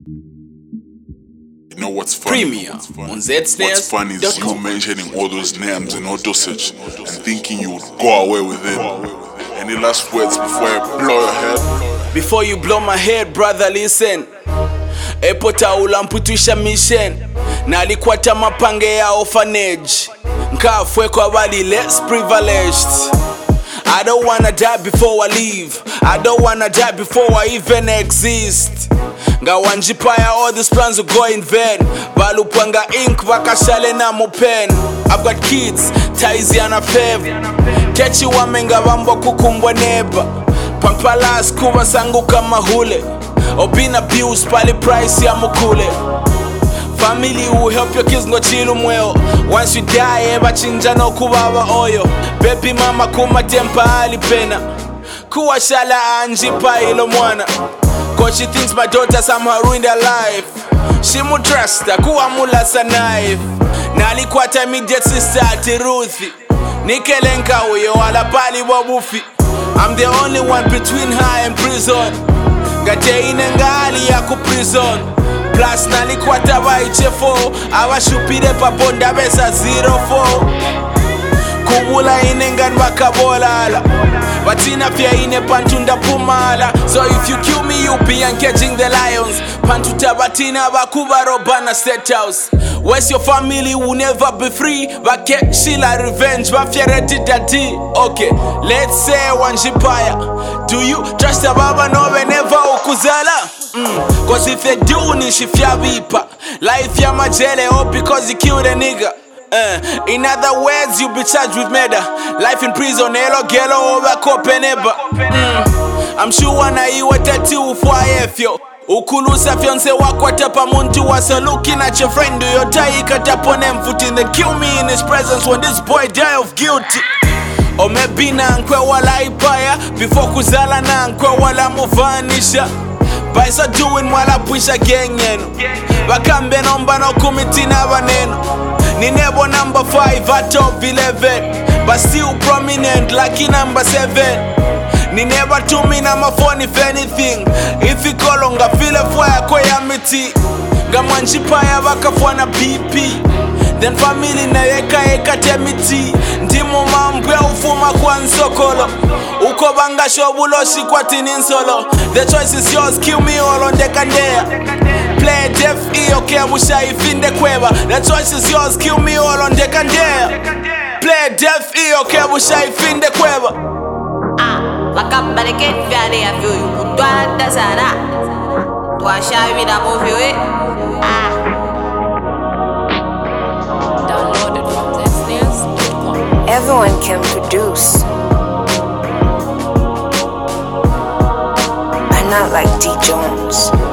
You know what's funny? Premium on What's funny is you mentioning all those names and dosage and thinking you would go away with it. Any last words before I blow your head? Before you blow my head, brother, listen. Epota ulamputusha mission. Nalikwata mapange ya orphanage. Nkafwe kwa wali less privileged. I don't wanna die before I leave. I don't wanna die before I even exist. Ngawanjipaya, all these plans will go in vain. Balupanga ink vakashale na pen. I've got kids, taizi ana fev. Kechi wamenga wambo kukumbwa neba. Pampalas kuwa sangu kama hule. Obina abuse pali price ya mukule. Family will help your kids ngochilu mweo. Once you die, eba chinja no kubawa oyo. Baby mama kuma tempa alipena. Kuwa shala anjipa ilo mwana. Cause she thinks my daughter somehow ruined her life. She mu trust her, kuwa mula sa knife. Nalikwata immediate sister ati Ruthi. Nikelenka uyo wala pali wabufi. I'm the only one between her and prison. Gate inengali ya ku prison. Plus nalikwata waichefo. Awashupire paponda besa 04. Kubula inengan wakabolala. Batina pia ine pantunda pumala. So if you kill me you be and catching the lions. Pantuta batina bakuba robana state house. Where's your family will never be free. Bake shila revenge bafyereti dati. Okay, let's say wanjipaya. Do you trust the baba no whenever ukuzala? Cause if they do nishifya vipa. Life ya majele oh because you killed a nigga. In other words, you be charged with murder. Life in prison, hello, gelo, over Copenhagen. I'm sure na iwe tati ufwaefyo. Ukulusa fiance wako atapa muntu wasa looking at your friend. Do your tie katapone mfuti and then kill me in his presence when this boy die of guilty. Or maybe na nkwe wala ipaya. Before kuzala na nkwe wala muvanisha. By so doing mwala pusha gang yenu. Bakambe nomba no kumiti na banenu. Ni nebo number 5 at top 11. But still prominent like in number 7. Ni never to me na my phone if anything. If you call on feel a fire kwa ya miti. Gamanjipaya wakafwana BP. Then family na eka temiti. Ndimo mambo ya ufuma kwa nsokolo. Uko banga shobuloshi kwa tininsolo. The choice is yours, kill me all on the kandea. Play deaf e okay musha ifinde kweba. The choice is yours, kill me all on the kandea. Play deaf e okay musha ifinde kweba. Wakamba get vyade ya vyo yukutwanda sana. Tuwashawi na movie we. Everyone can produce, but not like D. Jones.